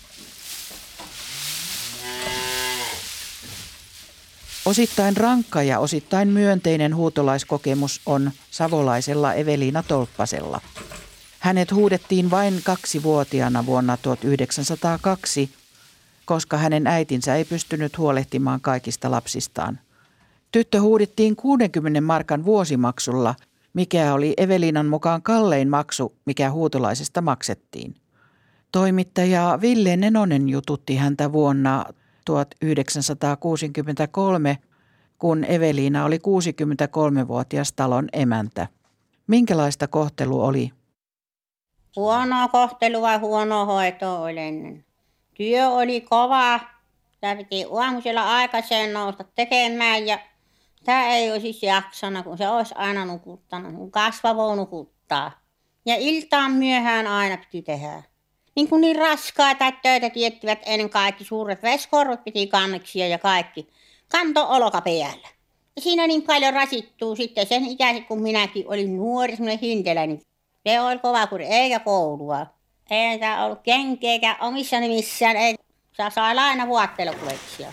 Osittain rankka ja osittain myönteinen huutolaiskokemus on savolaisella Eveliina Tolppasella. Hänet huudettiin vain kaksivuotiaana vuonna tuhatyhdeksänsataakaksi, koska hänen äitinsä ei pystynyt huolehtimaan kaikista lapsistaan. Tyttö huudittiin kuudenkymmenen markan vuosimaksulla, mikä oli Eveliinan mukaan kallein maksu, mikä huutolaisesta maksettiin. Toimittaja Ville Nenonen jututti häntä vuonna tuhatyhdeksänsataakuusikymmentäkolme, kun Eveliina oli kuusikymmentäkolmevuotias talon emäntä. Minkälaista kohtelu oli?
Huonoa kohtelua ja huonoa hoitoa oli ennen. Työ oli kova. Sitä piti aamusella aikaiseen nousta tekemään ja sitä ei olisi jaksanut, kun se olisi aina nukuttanut, kun kasvavaa nukuttaa. Ja iltaan myöhään aina piti tehdä. Niin kuin niin raskaita töitä tiettivät ennen kaikki suuret veskorvat piti kanneksia ja kaikki. Kanto olkapäällä. Ja siinä niin paljon rasittuu sitten sen ikäiset, kun minäkin olin nuori, semmoinen hintelä, niin se oli kova kuri, eikä koulua. Ei tämä ollut kenkiä eikä omissa nimissään, ei saa saada aina vuottelukuleksia.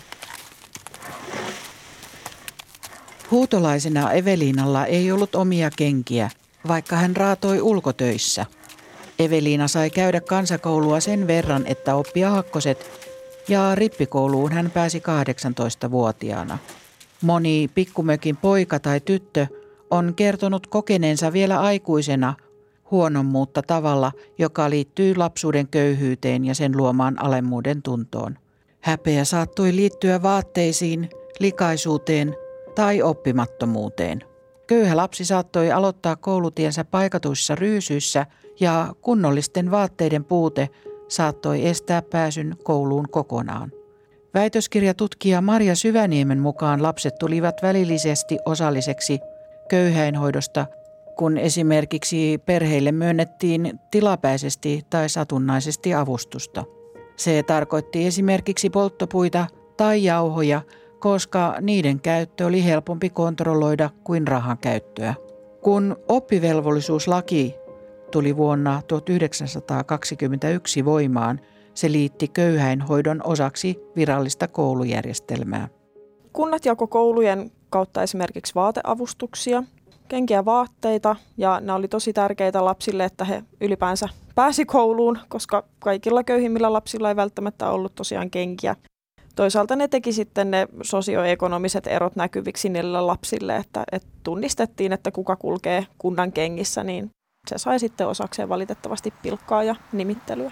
Huutolaisena Eveliinalla ei ollut omia kenkiä, vaikka hän raatoi ulkotöissä. Eveliina sai käydä kansakoulua sen verran, että oppi aakkoset, ja rippikouluun hän pääsi kahdeksantoistavuotiaana. Moni pikkumökin poika tai tyttö on kertonut kokeneensa vielä aikuisena huonommuutta tavalla, joka liittyy lapsuuden köyhyyteen ja sen luomaan alemmuuden tuntoon. Häpeä saattoi liittyä vaatteisiin, likaisuuteen tai oppimattomuuteen. Köyhä lapsi saattoi aloittaa koulutiensä paikatuissa ryysyissä ja kunnollisten vaatteiden puute saattoi estää pääsyn kouluun kokonaan. Väitöskirjatutkija Marja Syväniemen mukaan lapset tulivat välillisesti osalliseksi köyhäinhoidosta, kun esimerkiksi perheille myönnettiin tilapäisesti tai satunnaisesti avustusta. Se tarkoitti esimerkiksi polttopuita tai jauhoja, koska niiden käyttö oli helpompi kontrolloida kuin rahan käyttöä. Kun oppivelvollisuuslaki tuli vuonna tuhatyhdeksänsataakaksikymmentäyksi voimaan, se liitti köyhäinhoidon osaksi virallista koulujärjestelmää.
Kunnat jako koulujen kautta esimerkiksi vaateavustuksia, kenkiä, vaatteita, ja nämä oli tosi tärkeitä lapsille, että he ylipäänsä pääsi kouluun, koska kaikilla köyhimmillä lapsilla ei välttämättä ollut tosiaan kenkiä. Toisaalta ne teki sitten ne sosioekonomiset erot näkyviksi niille lapsille, että, että tunnistettiin, että kuka kulkee kunnan kengissä, niin se sai sitten osakseen valitettavasti pilkkaa ja nimittelyä.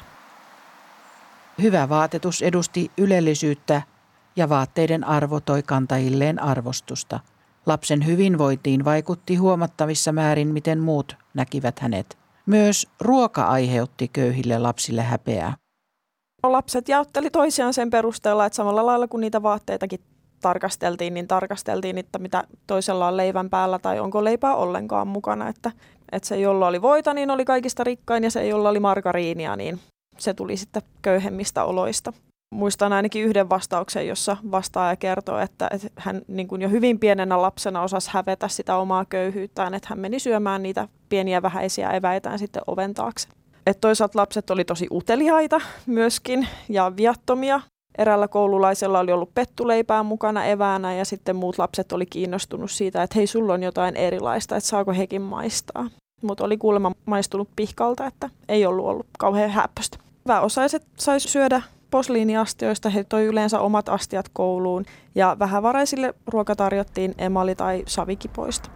Hyvä vaatetus edusti ylellisyyttä ja vaatteiden arvo toi kantajilleen arvostusta. Lapsen hyvinvointiin vaikutti huomattavissa määrin, miten muut näkivät hänet. Myös ruoka aiheutti köyhille lapsille häpeää.
Lapset jaotteli toisiaan sen perusteella, että samalla lailla kun niitä vaatteitakin tarkasteltiin, niin tarkasteltiin, että mitä toisella on leivän päällä tai onko leipää ollenkaan mukana. Että, että se, jolla oli voita, niin oli kaikista rikkain, ja se, jolla oli margariinia, niin se tuli sitten köyhemmistä oloista. Muistan ainakin yhden vastauksen, jossa vastaaja kertoo, että, että hän niin kuin jo hyvin pienenä lapsena osasi hävetä sitä omaa köyhyyttään, että hän meni syömään niitä pieniä vähäisiä eväitään sitten oven taakse. Et toisaalta lapset oli tosi uteliaita myöskin ja viattomia. Eräällä koululaisella oli ollut pettuleipää mukana eväänä, ja sitten muut lapset oli kiinnostunut siitä, että hei, sulla on jotain erilaista, että saako hekin maistaa. Mutta oli kuulemma maistunut pihkalta, että ei ollut ollut kauhean häppöstä. Vähäosaiset sai syödä posliiniastioista, he toi yleensä omat astiat kouluun, ja vähävaraisille ruoka tarjottiin emali- tai savikipoista.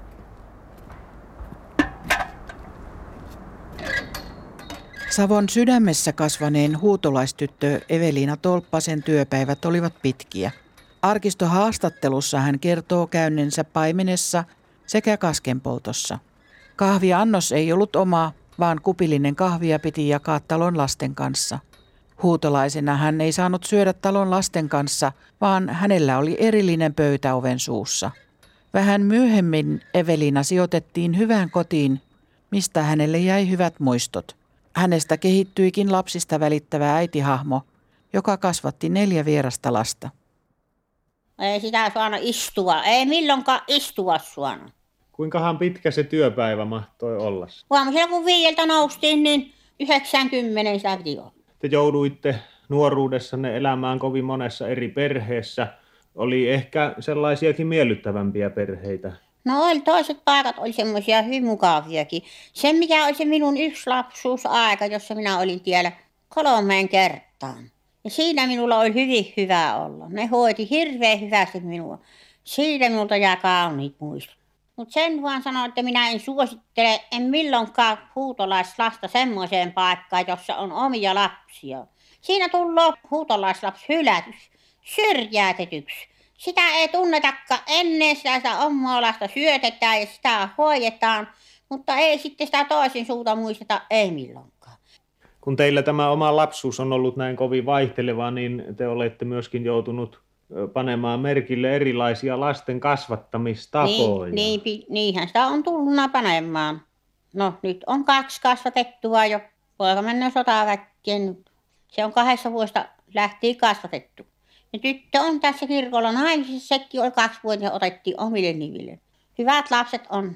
Savon sydämessä kasvaneen huutolaistyttö Eveliina Tolppasen työpäivät olivat pitkiä. Arkistohaastattelussa hän kertoo käynnensä paimenessa sekä kaskenpoltossa. Kahviannos ei ollut oma, vaan kupillinen kahvia piti jakaa talon lasten kanssa. Huutolaisena hän ei saanut syödä talon lasten kanssa, vaan hänellä oli erillinen pöytä oven suussa. Vähän myöhemmin Eveliina sijoitettiin hyvään kotiin, mistä hänelle jäi hyvät muistot. Hänestä kehittyikin lapsista välittävä äitihahmo, joka kasvatti neljä vierasta lasta.
Ei sitä saanut istua, ei milloinkaan istua saanut.
Kuinkahan pitkä se työpäivä mahtoi olla?
Aamusella kun viieltä noustiin, niin yhdeksänkymmentä sitä piti olla.
Te jouduitte nuoruudessanne elämään kovin monessa eri perheessä. Oli ehkä sellaisiakin miellyttävämpiä perheitä.
No oli, toiset paikat oli semmoisia hyvin mukaviakin. Se mikä oli se minun yksi lapsuusaika, jossa minä olin tiellä kolmeen kertaan. Ja siinä minulla oli hyvin hyvä olla. Ne hoiti hirveän hyvästi minua. Siitä minulta jää kauniit muistot. Mutta sen vaan sanon, että minä en suosittele, en milloinkaan huutolaislasta semmoiseen paikkaan, jossa on omia lapsia. Siinä tulee huutolaislapsi hylätys, syrjäytetyksi. Sitä ei tunnetakaan ennen, sitä, sitä omaa lasta syötetään ja sitä hoidetaan, mutta ei sitten sitä toisen suuta muisteta, ei milloinkaan.
Kun teillä tämä oma lapsuus on ollut näin kovin vaihteleva, niin te olette myöskin joutunut panemaan merkille erilaisia lasten kasvattamistapoja.
Niin, niin, niinhän sitä on tullut panemaan. No nyt on kaksi kasvatettua jo. Poika mennään sotaväkkeen. Se on kahdessa vuodesta lähtien kasvatettu. Ja tyttö on tässä kirkolla naimisissa. Sekin oli kaksi vuotta ja otettiin omille nimille. Hyvät lapset on.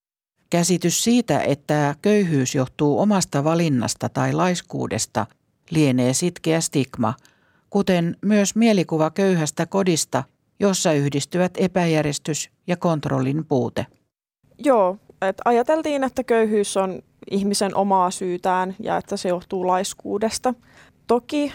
Käsitys siitä, että köyhyys johtuu omasta valinnasta tai laiskuudesta, lienee sitkeä stigma, kuten myös mielikuva köyhästä kodista, jossa yhdistyvät epäjärjestys ja kontrollin puute.
Joo, että ajateltiin, että köyhyys on ihmisen omaa syytään ja että se johtuu laiskuudesta. Toki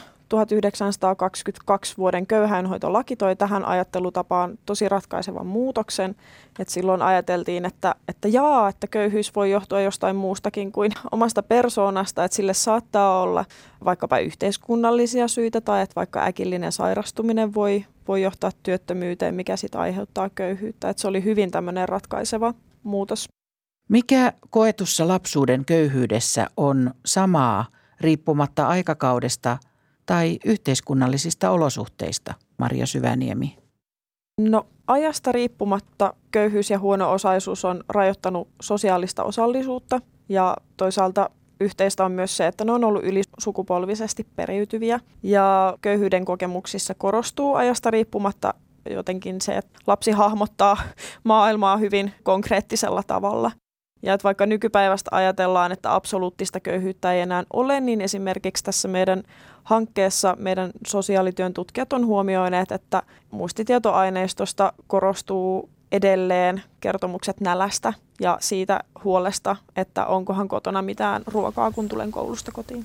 tuhatyhdeksänsataakaksikymmentäkaksi vuoden köyhäinhoitolaki toi tähän ajattelutapaan tosi ratkaisevan muutoksen. Et silloin ajateltiin, että, että jaa, että köyhyys voi johtua jostain muustakin kuin omasta persoonasta, että sille saattaa olla vaikkapa yhteiskunnallisia syitä tai että vaikka äkillinen sairastuminen voi, voi johtaa työttömyyteen, mikä sitten aiheuttaa köyhyyttä. Et se oli hyvin tämmöinen ratkaiseva muutos.
Mikä koetussa lapsuuden köyhyydessä on samaa riippumatta aikakaudesta tai yhteiskunnallisista olosuhteista, Maria Syväniemi?
No ajasta riippumatta köyhyys ja huono-osaisuus on rajoittanut sosiaalista osallisuutta ja toisaalta yhteistä on myös se, että ne on ollut ylisukupolvisesti periytyviä ja köyhyyden kokemuksissa korostuu ajasta riippumatta jotenkin se, että lapsi hahmottaa maailmaa hyvin konkreettisella tavalla. Ja että vaikka nykypäivästä ajatellaan, että absoluuttista köyhyyttä ei enää ole, niin esimerkiksi tässä meidän hankkeessa meidän sosiaalityön tutkijat on huomioineet, että muistitietoaineistosta korostuu edelleen kertomukset nälästä ja siitä huolesta, että onkohan kotona mitään ruokaa, kun tulen koulusta kotiin.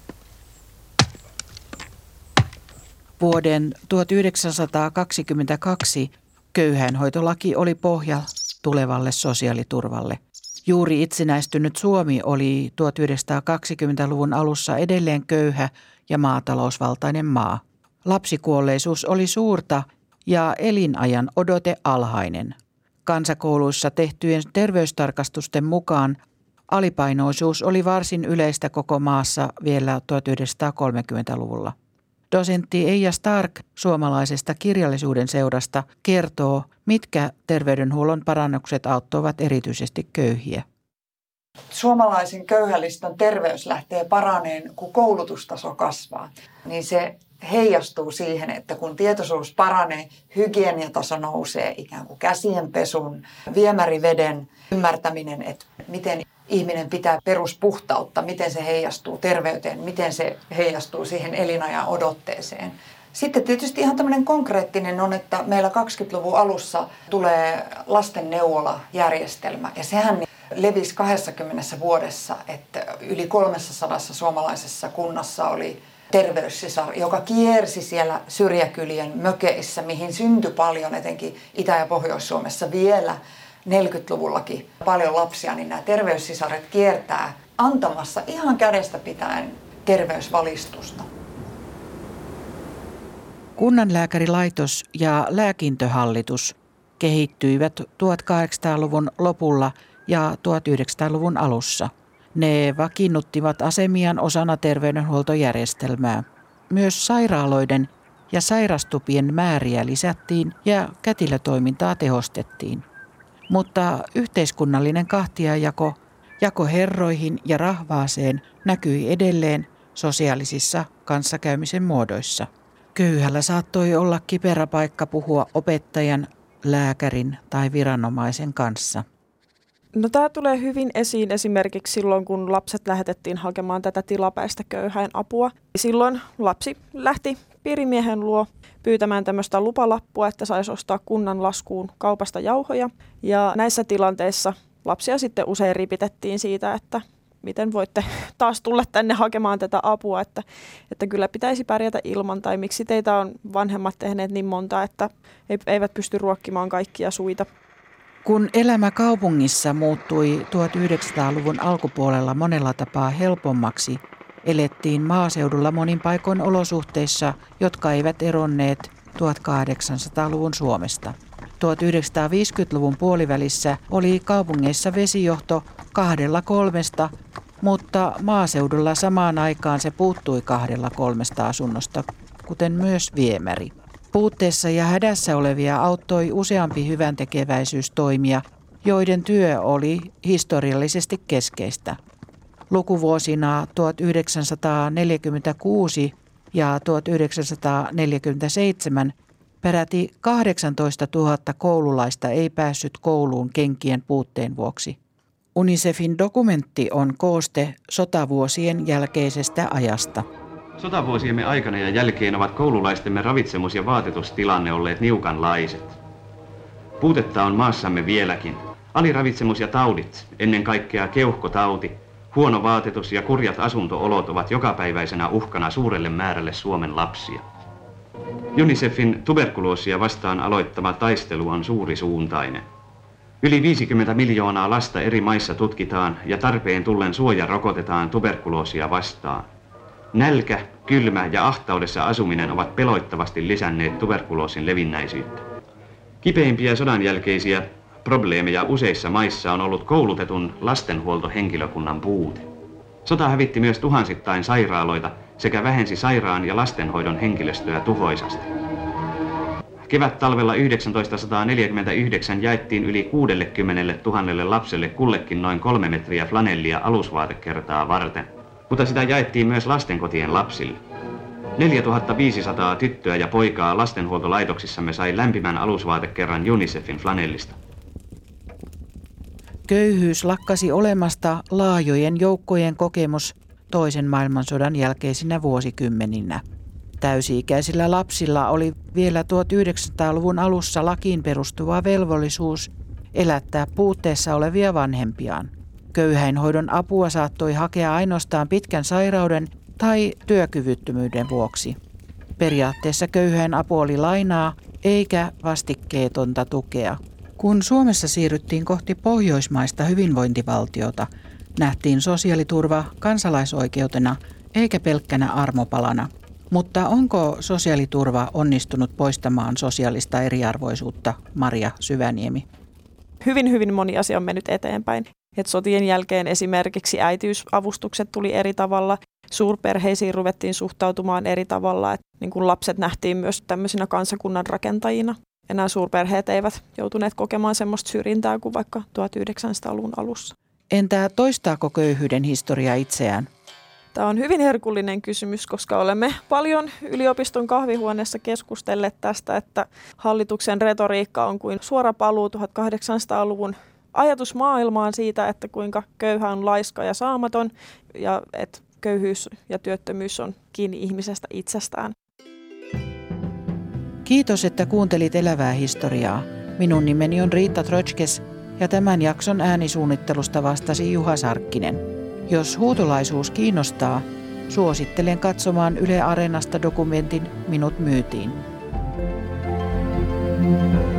Vuoden tuhatyhdeksänsataakaksikymmentäkaksi köyhäinhoitolaki oli pohja tulevalle sosiaaliturvalle. Juuri itsenäistynyt Suomi oli tuhatyhdeksänsataakaksikymmentäluvun alussa edelleen köyhä ja maatalousvaltainen maa. Lapsikuolleisuus oli suurta ja elinajan odote alhainen. Kansakouluissa tehtyjen terveystarkastusten mukaan alipainoisuus oli varsin yleistä koko maassa vielä tuhatyhdeksänsataakolmekymmentäluvulla. Dosentti Eija Stark suomalaisesta kirjallisuuden seurasta kertoo, mitkä terveydenhuollon parannukset auttoivat erityisesti köyhiä.
Suomalaisen köyhäliston terveys lähtee paraneen, kun koulutustaso kasvaa. Niin se heijastuu siihen, että kun tietoisuus paranee, hygieniataso nousee, ikään kuin käsienpesun, viemäriveden ymmärtäminen, että miten ihminen pitää peruspuhtautta, miten se heijastuu terveyteen, miten se heijastuu siihen elinajan odotteeseen. Sitten tietysti ihan tämmöinen konkreettinen on, että meillä kaksikymmentäluvun alussa tulee lastenneuvolajärjestelmä ja sehän levisi kaksikymmentä vuodessa, että yli kolmesataa suomalaisessa kunnassa oli terveyssisar, joka kiersi siellä syrjäkylien mökeissä, mihin syntyi paljon, etenkin Itä- ja Pohjois-Suomessa vielä neljäkymmentäluvullakin paljon lapsia, niin nämä terveyssisaret kiertää antamassa ihan kädestä pitäen terveysvalistusta.
Kunnanlääkärilaitos ja lääkintöhallitus kehittyivät tuhatkahdeksansataaluvun lopulla ja tuhatyhdeksänsataaluvun alussa. Ne vakiinnuttivat asemiaan osana terveydenhuoltojärjestelmää. Myös sairaaloiden ja sairastupien määriä lisättiin ja kätilötoimintaa tehostettiin. Mutta yhteiskunnallinen kahtiajako, jako herroihin ja rahvaaseen näkyi edelleen sosiaalisissa kanssakäymisen muodoissa. Köyhällä saattoi olla kiperä paikka puhua opettajan, lääkärin tai viranomaisen kanssa.
No, tämä tulee hyvin esiin esimerkiksi silloin, kun lapset lähetettiin hakemaan tätä tilapäistä köyhäinapua. Silloin lapsi lähti piirimiehen luo pyytämään tämmöistä lupalappua, että saisi ostaa kunnan laskuun kaupasta jauhoja. Ja näissä tilanteissa lapsia sitten usein ripitettiin siitä, että miten voitte taas tulla tänne hakemaan tätä apua, että, että kyllä pitäisi pärjätä ilman, tai miksi teitä on vanhemmat tehneet niin monta, että eivät pysty ruokkimaan kaikkia suita.
Kun elämä kaupungissa muuttui tuhatyhdeksänsataaluvun alkupuolella monella tapaa helpommaksi, elettiin maaseudulla monin paikoin olosuhteissa, jotka eivät eronneet tuhatkahdeksansataaluvun Suomesta. tuhatyhdeksänsataaviisikymmentäluvun puolivälissä oli kaupungeissa vesijohto kahdella kolmesta, mutta maaseudulla samaan aikaan se puuttui kahdella kolmesta asunnosta, kuten myös viemäri. Puutteessa ja hädässä olevia auttoi useampi hyväntekeväisyystoimija, joiden työ oli historiallisesti keskeistä. Lukuvuosina tuhatyhdeksänsataaneljäkymmentäkuusi ja tuhatyhdeksänsataaneljäkymmentäseitsemän peräti kahdeksantoistatuhatta koululaista ei päässyt kouluun kenkien puutteen vuoksi. UNICEFin dokumentti on kooste sotavuosien jälkeisestä ajasta.
Sotavuosiemme aikana ja jälkeen ovat koululaistemme ravitsemus- ja vaatetustilanne olleet niukanlaiset. Puutetta on maassamme vieläkin. Aliravitsemus ja taudit, ennen kaikkea keuhkotauti, huono vaatetus ja kurjat asuntoolot ovat jokapäiväisenä uhkana suurelle määrälle Suomen lapsia. UNICEFin tuberkuloosia vastaan aloittama taistelu on suurisuuntainen. Yli viisikymmentä miljoonaa lasta eri maissa tutkitaan ja tarpeen tullen suoja rokotetaan tuberkuloosia vastaan. Nälkä, kylmä ja ahtaudessa asuminen ovat peloittavasti lisänneet tuberkuloosin levinnäisyyttä. Kipeimpiä sodan jälkeisiä probleemeja useissa maissa on ollut koulutetun lastenhuoltohenkilökunnan puute. Sota hävitti myös tuhansittain sairaaloita sekä vähensi sairaan ja lastenhoidon henkilöstöä tuhoisasti. Kevät-talvella tuhatyhdeksänsataaneljäkymmentäyhdeksän jaettiin yli kuusikymmentätuhatta lapselle kullekin noin kolme metriä flanellia alusvaatekertaa varten, mutta sitä jaettiin myös lastenkotien lapsille. neljätuhattaviisisataa tyttöä ja poikaa lastenhuoltolaitoksissamme sai lämpimän alusvaatekerran UNICEFin flanellista.
Köyhyys lakkasi olemasta laajojen joukkojen kokemus toisen maailmansodan jälkeisinä vuosikymmeninä. Täysi-ikäisillä lapsilla oli vielä tuhatyhdeksänsataaluvun alussa lakiin perustuva velvollisuus elättää puutteessa olevia vanhempiaan. Köyhäinhoidon apua saattoi hakea ainoastaan pitkän sairauden tai työkyvyttömyyden vuoksi. Periaatteessa köyhäinapu oli lainaa eikä vastikkeetonta tukea. Kun Suomessa siirryttiin kohti pohjoismaista hyvinvointivaltiota, nähtiin sosiaaliturva kansalaisoikeutena eikä pelkkänä armopalana. Mutta onko sosiaaliturva onnistunut poistamaan sosiaalista eriarvoisuutta, Maria Syväniemi?
Hyvin, hyvin moni asia on mennyt eteenpäin. Et sotien jälkeen esimerkiksi äitiysavustukset tuli eri tavalla, suurperheisiin ruvettiin suhtautumaan eri tavalla. Et niin kun lapset nähtiin myös tämmöisinä kansakunnan rakentajina. Enää suurperheet eivät joutuneet kokemaan semmoista syrjintää kuin vaikka tuhatyhdeksänsataaluvun alussa.
Entä toistaako köyhyyden historia itseään?
Tämä on hyvin herkullinen kysymys, koska olemme paljon yliopiston kahvihuoneessa keskustelleet tästä, että hallituksen retoriikka on kuin suora paluu tuhatkahdeksansataaluvun ajatusmaailmaan siitä, että kuinka köyhä on laiska ja saamaton ja että köyhyys ja työttömyys on kiinni ihmisestä itsestään.
Kiitos, että kuuntelit Elävää historiaa. Minun nimeni on Riitta Trotskes ja tämän jakson äänisuunnittelusta vastasi Juha Sarkkinen. Jos huutolaisuus kiinnostaa, suosittelen katsomaan Yle Areenasta dokumentin Minut myytiin.